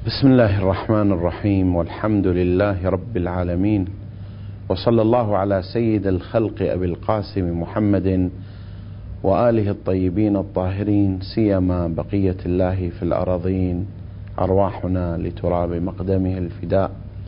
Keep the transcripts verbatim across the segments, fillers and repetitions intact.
بسم الله الرحمن الرحيم، والحمد لله رب العالمين، وصلى الله على سيد الخلق أبي القاسم محمد وآله الطيبين الطاهرين، سيما بقية الله في الأراضين، أرواحنا لتراب مقدمه الفداء.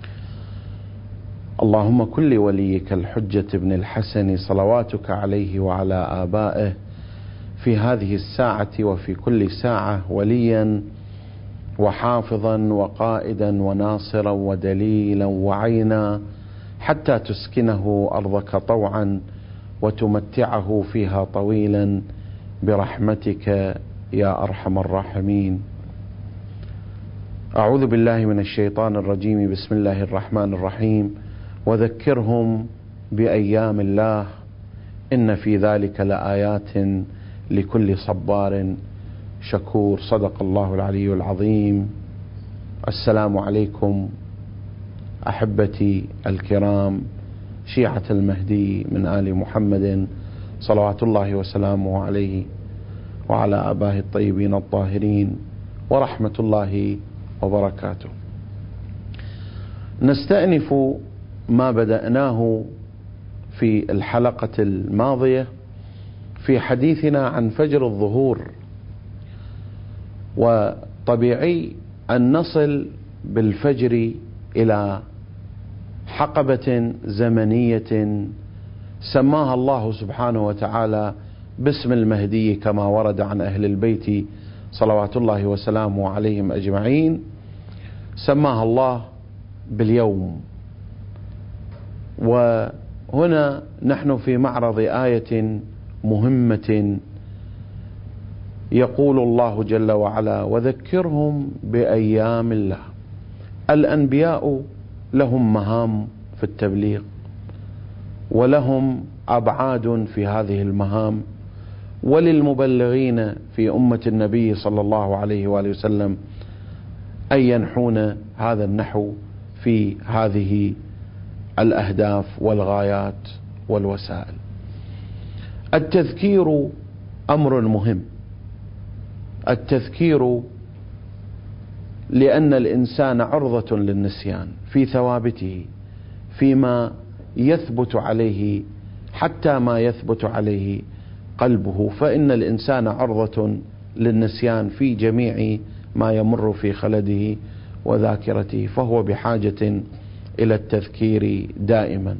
اللهم كل وليك الحجة بن الحسن صلواتك عليه وعلى آبائه في هذه الساعة وفي كل ساعة وليا وحافظا وقائدا وناصرا ودليلا وعينا، حتى تسكنه أرضك طوعا وتمتعه فيها طويلا برحمتك يا أرحم الراحمين. أعوذ بالله من الشيطان الرجيم. بسم الله الرحمن الرحيم. وذكرهم بأيام الله إن في ذلك لآيات لكل صبار شكور. صدق الله العلي العظيم. السلام عليكم أحبتي الكرام، شيعة المهدي من آل محمد صلوات الله وسلامه عليه وعلى آبائه الطيبين الطاهرين، ورحمة الله وبركاته. نستأنف ما بدأناه في الحلقة الماضية في حديثنا عن فجر الظهور، وطبيعي أن نصل بالفجر إلى حقبة زمنية سماها الله سبحانه وتعالى باسم المهدي كما ورد عن أهل البيت صلوات الله وسلامه عليهم أجمعين. سماها الله باليوم. وهنا نحن في معرض آية مهمة، يقول الله جل وعلا: وذكرهم بأيام الله. الأنبياء لهم مهام في التبليغ، ولهم أبعاد في هذه المهام، وللمبلغين في أمة النبي صلى الله عليه وآله وسلم أن ينحون هذا النحو في هذه الأهداف والغايات والوسائل. التذكير أمر مهم، التذكير لأن الإنسان عرضة للنسيان في ثوابته، فيما يثبت عليه حتى ما يثبت عليه قلبه، فإن الإنسان عرضة للنسيان في جميع ما يمر في خلده وذاكرته، فهو بحاجة إلى التذكير دائما.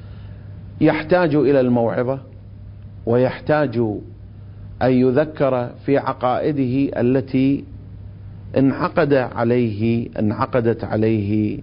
يحتاج إلى الموعظة، ويحتاج أن يذكر في عقائده التي انعقد عليه انعقدت عليه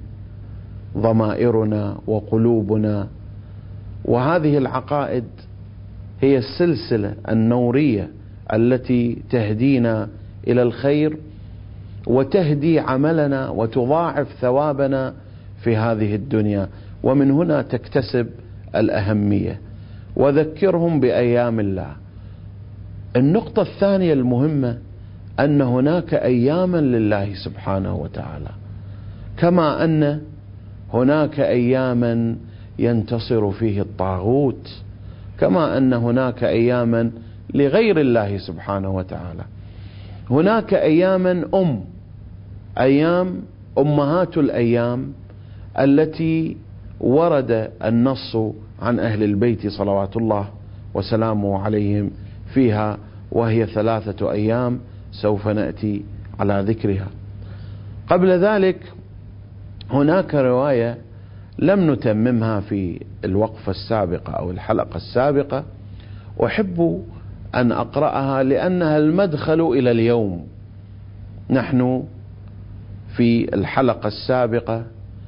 ضمائرنا وقلوبنا. وهذه العقائد هي السلسلة النورية التي تهدينا إلى الخير وتهدي عملنا وتضاعف ثوابنا في هذه الدنيا، ومن هنا تكتسب الأهمية. وذكرهم بأيام الله. النقطة الثانية المهمة أن هناك أياما لله سبحانه وتعالى، كما أن هناك أياما ينتصر فيه الطاغوت، كما أن هناك أياما لغير الله سبحانه وتعالى. هناك أياما أم أيام أمهات الأيام التي ورد النص عن أهل البيت صلوات الله وسلامه عليهم فيها، وهي ثلاثة أيام سوف نأتي على ذكرها. قبل ذلك هناك رواية لم نتممها في الوقفة السابقة أو الحلقة السابقة، أحب أن أقرأها لأنها المدخل إلى اليوم. نحن في الحلقة السابقة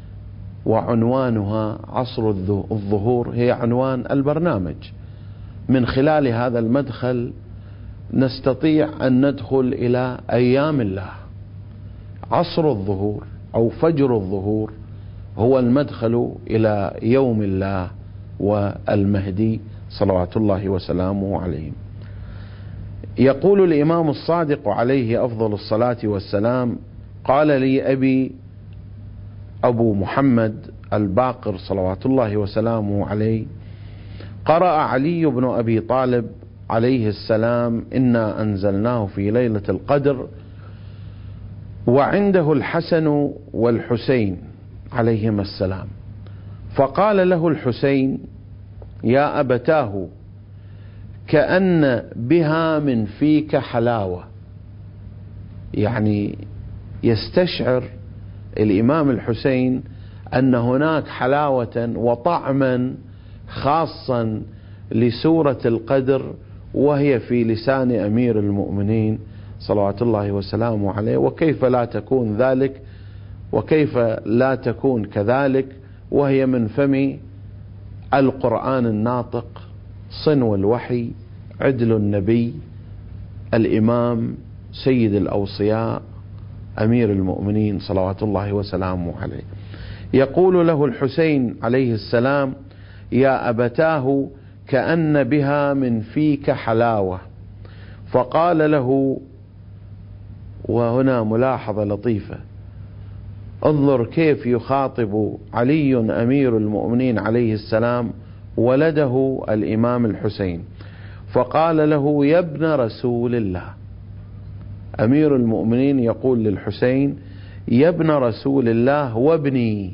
وعنوانها عصر الظهور، هي عنوان البرنامج. من خلال هذا المدخل نستطيع أن ندخل إلى أيام الله. عصر الظهور أو فجر الظهور هو المدخل إلى يوم الله والمهدي صلوات الله وسلامه عليهم. يقول الإمام الصادق عليه أفضل الصلاة والسلام: قال لي أبي أبو محمد الباقر صلوات الله وسلامه عليه: قرأ علي بن أبي طالب عليه السلام: إنا أنزلناه في ليلة القدر وعنده الحسن والحسين عليهما السلام، فقال له الحسين: يا أبتاه كأن بها من فيك حلاوة. يعني يستشعر الإمام الحسين أن هناك حلاوة وطعما خاصا لسورة القدر، وهي في لسان أمير المؤمنين صلوات الله وسلامه عليه. وكيف لا تكون ذلك، وكيف لا تكون كذلك وهي من فم القرآن الناطق، صنو الوحي، عدل النبي، الإمام، سيد الأوصياء، أمير المؤمنين صلوات الله وسلامه عليه. يقول له الحسين عليه السلام: يا أبتاه كأن بها من فيك حلاوة. فقال له، وهنا ملاحظة لطيفة، انظر كيف يخاطب علي أمير المؤمنين عليه السلام ولده الإمام الحسين، فقال له: يا ابن رسول الله. أمير المؤمنين يقول للحسين: يا ابن رسول الله وابني،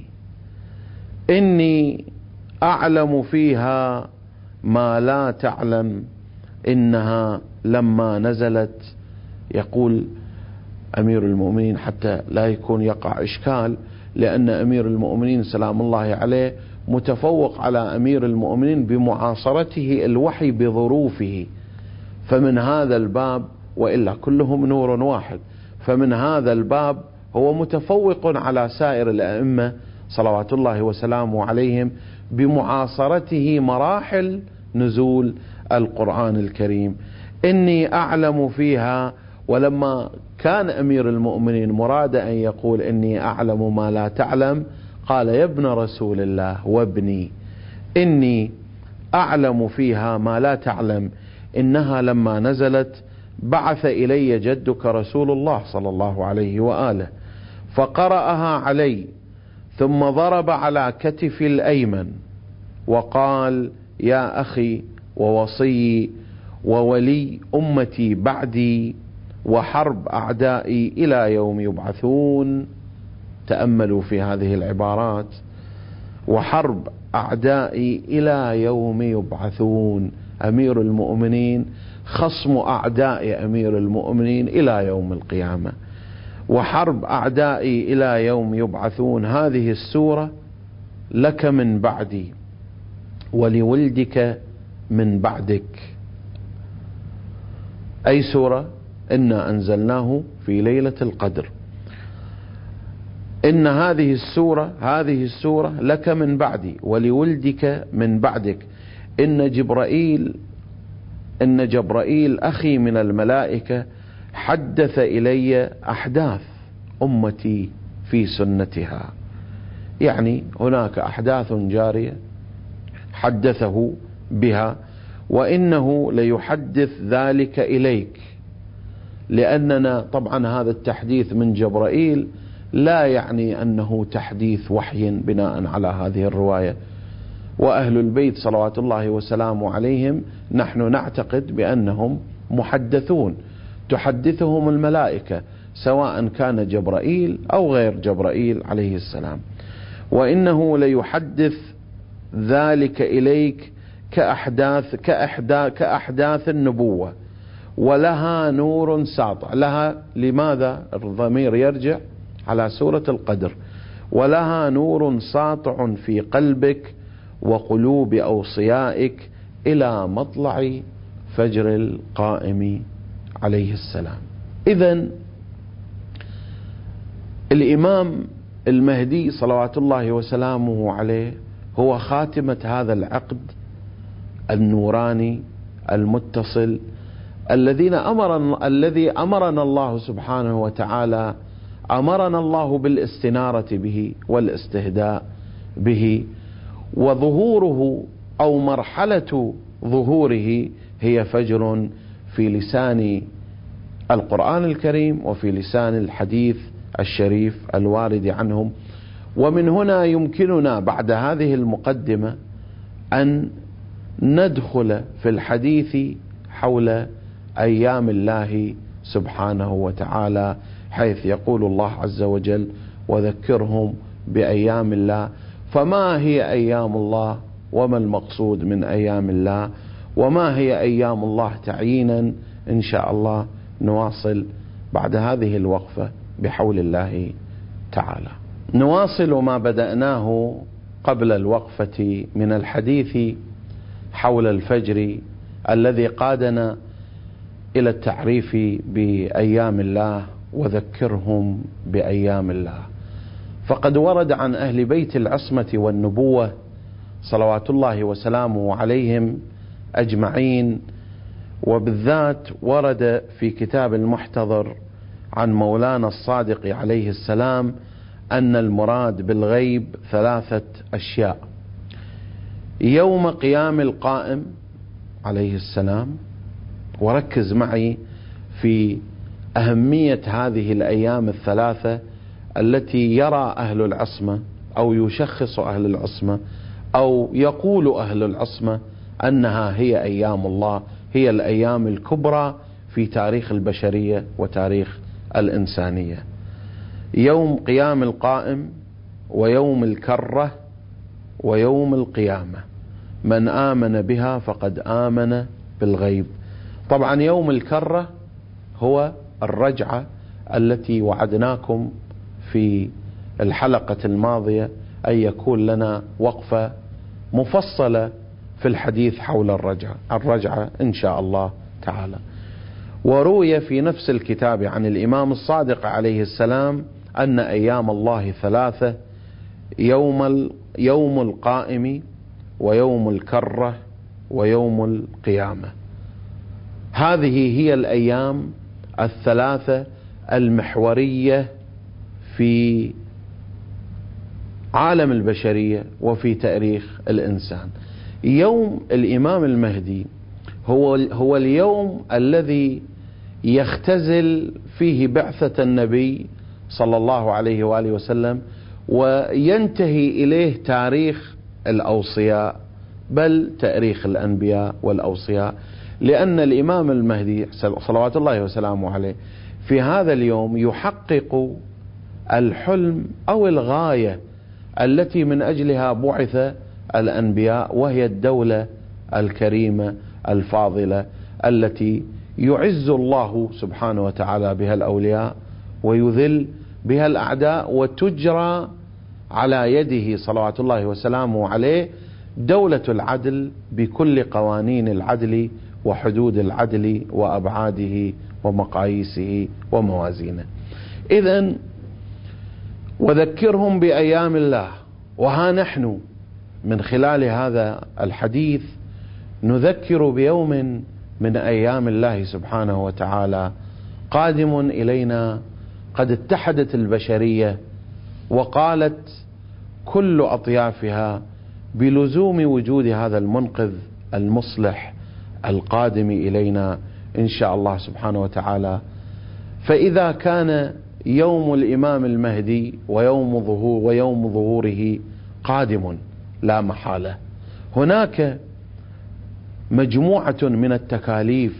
إني أعلم فيها ما لا تعلم، إنها لما نزلت. يقول أمير المؤمنين حتى لا يكون يقع إشكال، لأن أمير المؤمنين سلام الله عليه متفوق على أمير المؤمنين بمعاصرته الوحي بظروفه، فمن هذا الباب، وإلا كلهم نور واحد، فمن هذا الباب هو متفوق على سائر الأئمة صلوات الله وسلامه عليهم بمعاصرته مراحل نزول القرآن الكريم. إني أعلم فيها، ولما كان أمير المؤمنين مراد أن يقول إني أعلم ما لا تعلم، قال: يا ابن رسول الله وابني، إني أعلم فيها ما لا تعلم، إنها لما نزلت بعث إلي جدك رسول الله صلى الله عليه وآله فقرأها علي، ثم ضرب على كتفي الأيمن وقال: يا أخي ووصي وولي أمتي بعدي وحرب أعدائي إلى يوم يبعثون. تأملوا في هذه العبارات: وحرب أعدائي إلى يوم يبعثون. أمير المؤمنين خصم أعداء أمير المؤمنين إلى يوم القيامة، وحرب أعدائي إلى يوم يبعثون. هذه السورة لك من بعدي ولولدك من بعدك. أي سورة؟ إنا أنزلناه في ليلة القدر. إن هذه السورة هذه السورة لك من بعدي ولولدك من بعدك. إن جبرائيل إن جبرائيل أخي من الملائكة حدث إلي أحداث أمتي في سنتها. يعني هناك أحداث جارية حدثه بها، وإنه ليحدث ذلك إليك، لأننا طبعا هذا التحديث من جبرائيل لا يعني أنه تحديث وحي بناء على هذه الرواية. وأهل البيت صلوات الله وسلامه عليهم نحن نعتقد بأنهم محدثون، تحدثهم الملائكة سواء كان جبرائيل أو غير جبرائيل عليه السلام. وإنه ليحدث ذلك إليك كأحداث كأحداث كأحداث النبوة، ولها نور ساطع. لها لماذا الضمير يرجع على سورة القدر؟ ولها نور ساطع في قلبك وقلوب أوصيائك إلى مطلع فجر القائم عليه السلام. إذن الإمام المهدي صلوات الله وسلامه عليه هو خاتمة هذا العقد النوراني المتصل الذين أمرنا الذي أمرنا الله سبحانه وتعالى أمرنا الله بالاستنارة به والاستهداء به. وظهوره أو مرحلة ظهوره هي فجر في لسان القرآن الكريم وفي لسان الحديث الشريف الوارد عنهم. ومن هنا يمكننا بعد هذه المقدمة أن ندخل في الحديث حول أيام الله سبحانه وتعالى حيث يقول الله عز وجل وذكرهم بأيام الله. فما هي أيام الله وما المقصود من أيام الله وما هي أيام الله تعيينا؟ إن شاء الله نواصل بعد هذه الوقفة بحول الله تعالى. نواصل ما بدأناه قبل الوقفة من الحديث حول الفجر الذي قادنا إلى التعريف بأيام الله وذكرهم بأيام الله. فقد ورد عن أهل بيت العصمة والنبوة صلوات الله وسلامه عليهم أجمعين، وبالذات ورد في كتاب المحتضر عن مولانا الصادق عليه السلام أن المراد بالغيب ثلاثة أشياء: يوم قيام القائم عليه السلام، وركز معي في أهمية هذه الأيام الثلاثة التي يرى أهل العصمة أو يشخص أهل العصمة أو يقول أهل العصمة أنها هي أيام الله، هي الأيام الكبرى في تاريخ البشرية وتاريخ الإنسانية: يوم قيام القائم ويوم الكرة ويوم القيامة. من آمن بها فقد آمن بالغيب. طبعا يوم الكرة هو الرجعة التي وعدناكم في الحلقة الماضية أن يكون لنا وقفة مفصلة في الحديث حول الرجعة الرجعة إن شاء الله تعالى. وروي في نفس الكتاب عن الإمام الصادق عليه السلام أن أيام الله ثلاثة: يوم يوم القائم ويوم الكرة ويوم القيامة. هذه هي الأيام الثلاثة المحورية في عالم البشرية وفي تاريخ الإنسان. يوم الإمام المهدي هو هو اليوم الذي يختزل فيه بعثة النبي صلى الله عليه وآله وسلم، وينتهي إليه تاريخ الأوصياء، بل تاريخ الأنبياء والأوصياء، لأن الإمام المهدي صلوات الله وسلامه عليه في هذا اليوم يحقق الحلم أو الغاية التي من أجلها بعث الأنبياء، وهي الدولة الكريمة الفاضلة التي يعز الله سبحانه وتعالى بها الأولياء ويذل بها الأعداء، وتجرى على يده صلوات الله وسلامه عليه دولة العدل بكل قوانين العدل وحدود العدل وأبعاده ومقاييسه وموازينه. إذن وذكرهم بأيام الله. وها نحن من خلال هذا الحديث نذكر بيوم من أيام الله سبحانه وتعالى قادم إلينا. قد اتحدت البشرية وقالت كل أطيافها بلزوم وجود هذا المنقذ المصلح القادم إلينا إن شاء الله سبحانه وتعالى. فإذا كان يوم الإمام المهدي ويوم ظهور ويوم ظهوره قادم لا محالة، هناك مجموعة من التكاليف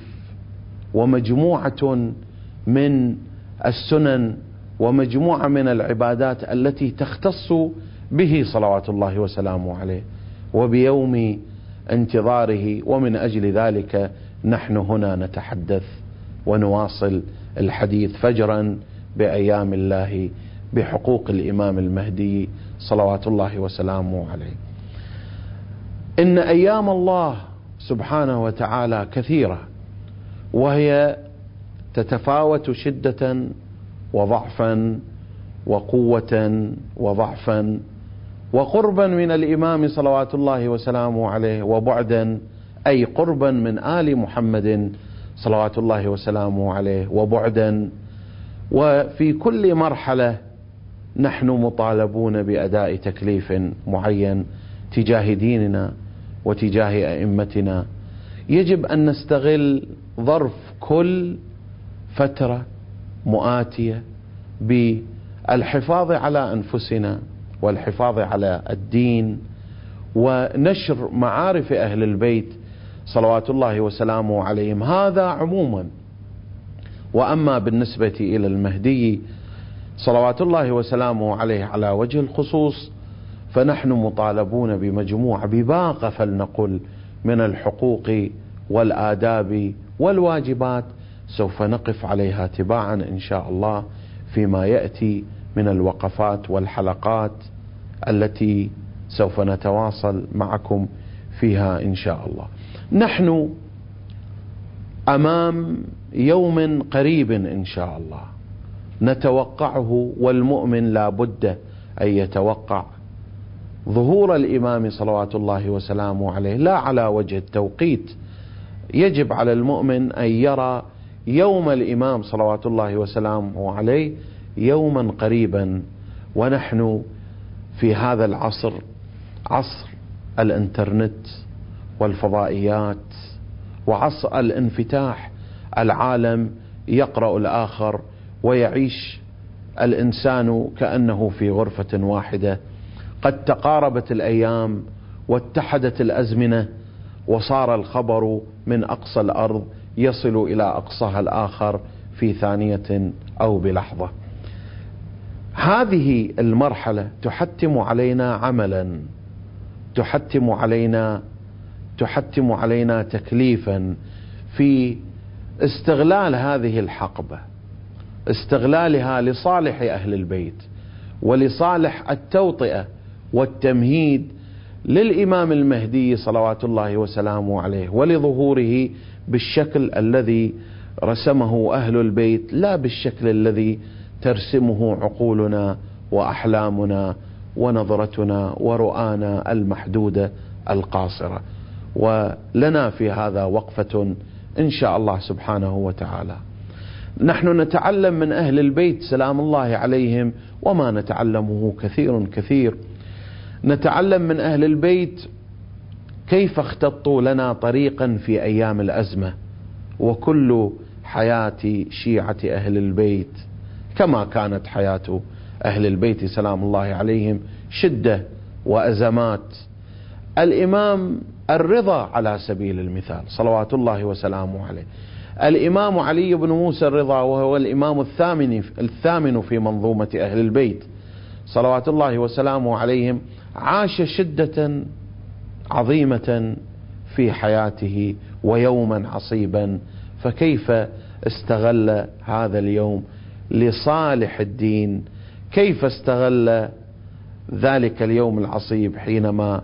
ومجموعة من السنن ومجموعة من العبادات التي تختص به صلوات الله وسلامه عليه وبيوم انتظاره. ومن أجل ذلك نحن هنا نتحدث ونواصل الحديث فجرا بأيام الله بحقوق الإمام المهدي صلوات الله وسلامه عليه. إن أيام الله سبحانه وتعالى كثيرة، وهي تتفاوت شدة وضعفا وقوة وضعفا وقربا من الإمام صلوات الله وسلامه عليه وبعدا، أي قربا من آل محمد صلوات الله وسلامه عليه وبعدا. وفي كل مرحلة نحن مطالبون بأداء تكليف معين تجاه ديننا وتجاه أئمتنا. يجب أن نستغل ظرف كل فترة مؤاتية بالحفاظ على أنفسنا والحفاظ على الدين ونشر معارف أهل البيت صلوات الله وسلامه عليهم. هذا عموما. وأما بالنسبة إلى المهدي صلوات الله وسلامه عليه على وجه الخصوص فنحن مطالبون بمجموعة بباقة فلنقل من الحقوق والآداب والواجبات سوف نقف عليها تباعا إن شاء الله فيما يأتي من الوقفات والحلقات التي سوف نتواصل معكم فيها إن شاء الله. نحن أمام يوم قريب إن شاء الله نتوقعه، والمؤمن لا بد أن يتوقع ظهور الإمام صلوات الله وسلامه عليه، لا على وجه التوقيت، يجب على المؤمن أن يرى يوم الإمام صلوات الله وسلامه عليه يوما قريبا. ونحن في هذا العصر، عصر الانترنت والفضائيات وعصر الانفتاح، العالم يقرأ الآخر ويعيش الإنسان كأنه في غرفة واحدة. قد تقاربت الأيام واتحدت الأزمنة وصار الخبر من أقصى الأرض يصل إلى أقصاها الآخر في ثانية أو بلحظة. هذه المرحلة تحتم علينا عملا، تحتم علينا تحتم علينا تكليفا في استغلال هذه الحقبة، استغلالها لصالح أهل البيت ولصالح التوطئة والتمهيد للإمام المهدي صلوات الله وسلامه عليه ولظهوره بالشكل الذي رسمه أهل البيت، لا بالشكل الذي ترسمه عقولنا وأحلامنا ونظرتنا ورؤانا المحدودة القاصرة. ولنا في هذا وقفة إن شاء الله سبحانه وتعالى. نحن نتعلم من أهل البيت سلام الله عليهم وما نتعلمه كثير كثير. نتعلم من أهل البيت كيف اختطوا لنا طريقا في أيام الأزمة، وكل حياة شيعة أهل البيت كما كانت حياة أهل البيت سلام الله عليهم شدة وأزمات. الإمام الرضا على سبيل المثال صلوات الله وسلامه عليه، الإمام علي بن موسى الرضا وهو الإمام الثامن الثامن في منظومة أهل البيت صلوات الله وسلامه عليهم، عاش شدة عظيمة في حياته ويوما عصيبا، فكيف استغل هذا اليوم لصالح الدين؟ كيف استغل ذلك اليوم العصيب حينما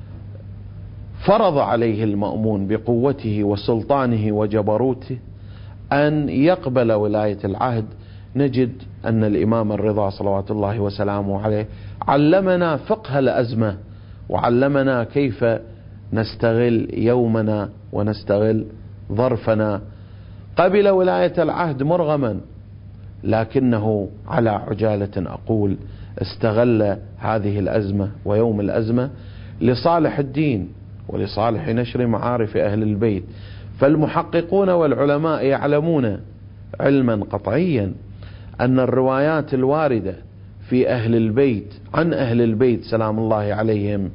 فرض عليه المأمون بقوته وسلطانه وجبروته أن يقبل ولاية العهد؟ نجد أن الإمام الرضا صلوات الله وسلامه عليه علمنا فقه الأزمة وعلمنا كيف نستغل يومنا ونستغل ظرفنا. قبل ولاية العهد مرغما، لكنه على عجالة أقول استغل هذه الأزمة ويوم الأزمة لصالح الدين ولصالح نشر معارف أهل البيت. فالمحققون والعلماء يعلمون علما قطعيا أن الروايات الواردة في أهل البيت عن أهل البيت سلام الله عليهم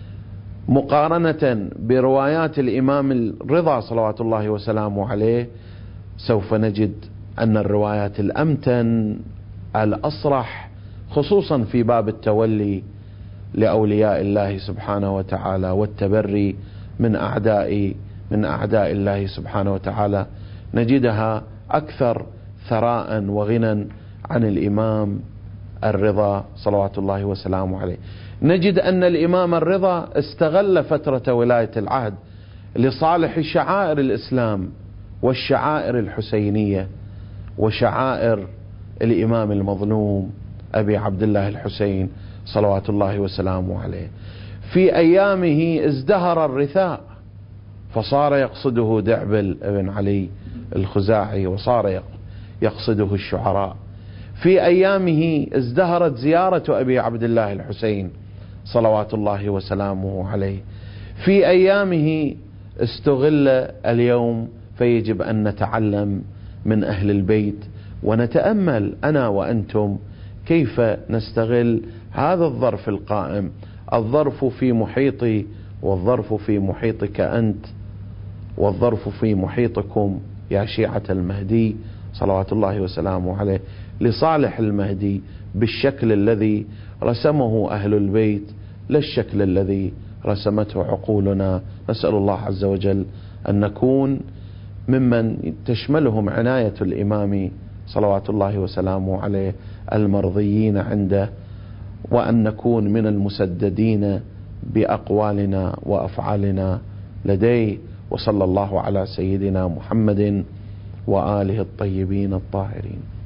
مقارنة بروايات الإمام الرضا صلوات الله وسلامه عليه، سوف نجد أن الروايات الأمتن الأصرح خصوصا في باب التولي لأولياء الله سبحانه وتعالى والتبري من أعداء من أعداء الله سبحانه وتعالى، نجدها أكثر ثراء وغنى عن الإمام الرضا صلوات الله وسلامه عليه. نجد أن الإمام الرضا استغل فترة ولاية العهد لصالح شعائر الإسلام والشعائر الحسينية وشعائر الإمام المظلوم أبي عبد الله الحسين صلوات الله وسلامه عليه. في أيامه ازدهر الرثاء فصار يقصده دعبل ابن علي الخزاعي وصار يقصده الشعراء. في أيامه ازدهرت زيارة أبي عبد الله الحسين صلوات الله وسلامه عليه. في أيامه استغل اليوم، فيجب أن نتعلم من أهل البيت ونتأمل أنا وأنتم كيف نستغل هذا الظرف القائم، الظرف في محيطي والظرف في محيطك أنت والظرف في محيطكم يا شيعة المهدي صلوات الله وسلامه عليه لصالح المهدي بالشكل الذي رسمه أهل البيت، لا الشكل الذي رسمته عقولنا. نسأل الله عز وجل أن نكون ممن تشملهم عناية الإمام صلوات الله وسلامه عليه المرضيين عنده، وأن نكون من المسددين بأقوالنا وأفعالنا لديه. وصلى الله على سيدنا محمد وآله الطيبين الطاهرين.